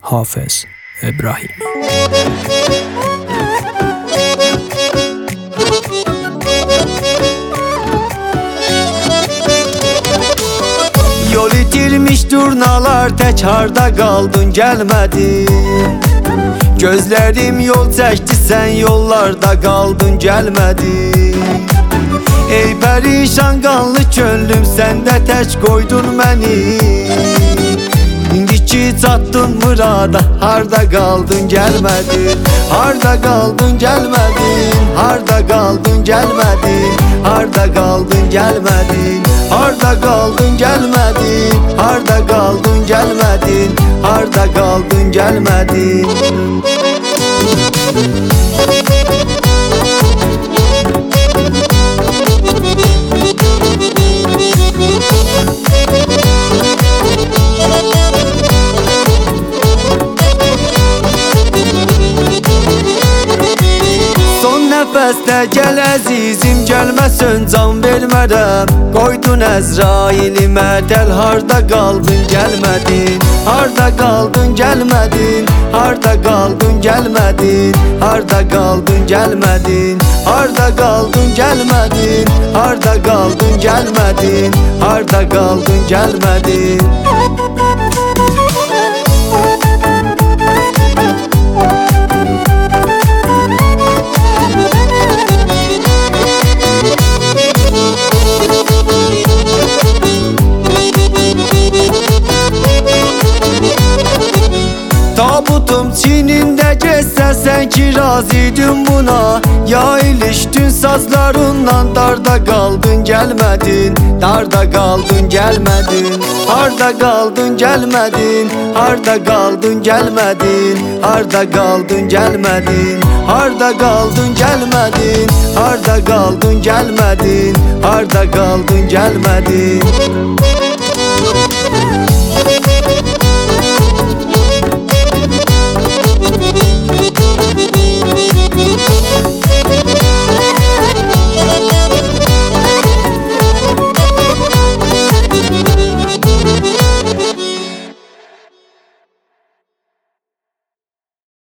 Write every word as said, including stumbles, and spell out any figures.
Hafız İbrahim. Yol itirmiş durnalar tek harda kaldın gelmedin. Gözlerim yol çekti sen yollarda kaldın gelmedin. Ey perişan kanlı könlüm sen de tek koydun beni. İndiki çattın murada harda kaldın gelmedin. Harda kaldın gelmedin. Harda kaldın gelmedin. Harda kaldın gelmedin. Harda kaldın gelmedin. Harda kaldın gelmedin. Harda kaldın gelmedin. Nəfəsdə gəl əzizim, gəlməsən can vermərəm. Qoydun Əzraili mətəl, harda qaldın gəlmədin. Harda qaldın gəlmədin. Harda qaldın gəlmədin. Harda qaldın gəlmədin. Harda qaldın gəlmədin. Harda qaldın gəlmədin. Harda qaldın gəlmədin. Tabutum çininde geçse sen ki razıydın buna. Ya iliştin sazlarından darda kaldın gelmedin. Darda kaldın gelmedin. Harda kaldın gelmedin. Harda kaldın gelmedin. Harda kaldın gelmedin. Harda kaldın gelmedin. Harda kaldın gelmedin. Harda kaldın gelmedin.